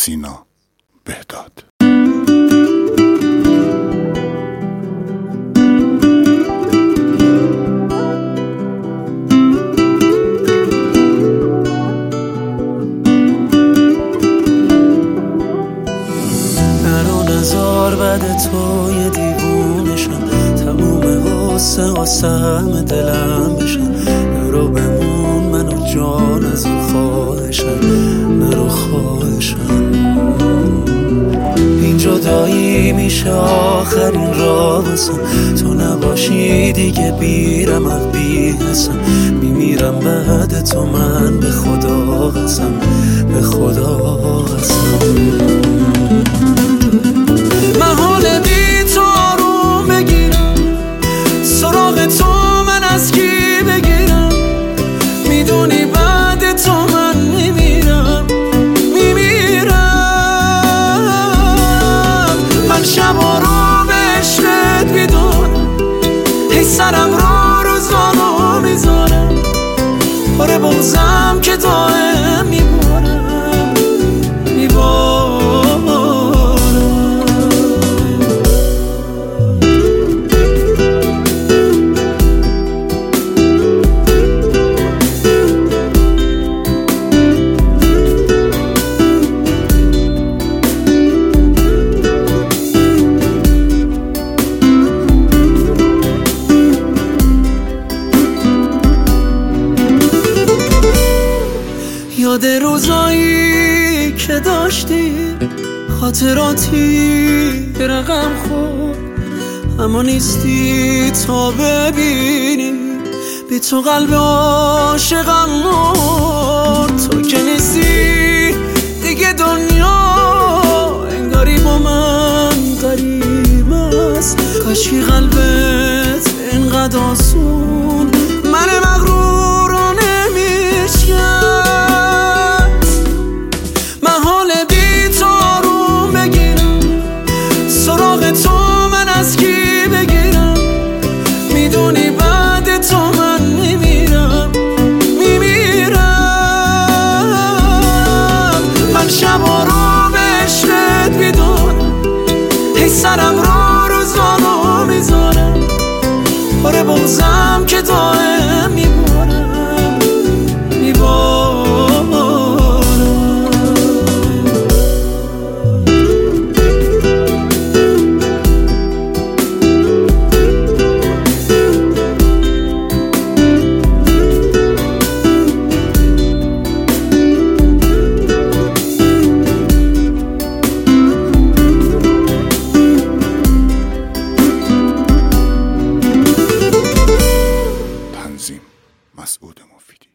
سینا بهداد. نزار بعد تو یه دیوونشم، تموم غصه قسم دلم بشم. نرو بمون منو جان از این خواهشم، نرو خواهشم. این جدایی میشه آخرین راهسم، تو نباشی دیگه بیرم از بی‌حسم. میمیرم بعد تو من به خدا قسم، به خدا قسم. محاله بی تو آروم بگیرم، سراغ تو من از کی بگیرم؟ میدونی بعد تو من میمیرم، میمیرم. من شبا رو به عشقت میدونم، هی سرم رو روزانو میذارم. آره بغضم که دائم میبارم، میبارم. یاد روزایی که داشتی، خاطراتی رقم خورد، اما نیستی تا ببینی بی تو قلب عاشقم مرد. تو که نیستی دیگه دنیا انگاری با من غریب است. کاشکی قلبت اینقدر آسون من مغرور رو نمیشکن. تو من از کی بگیرم؟ میدونی بعد تو من میمیرم، میمیرم. من شبا رو به عشقت میدونم، هی سرم رو روزانو میذارم. آره بغضم که دائم میبارم، میبارم. مسعود مفیدی.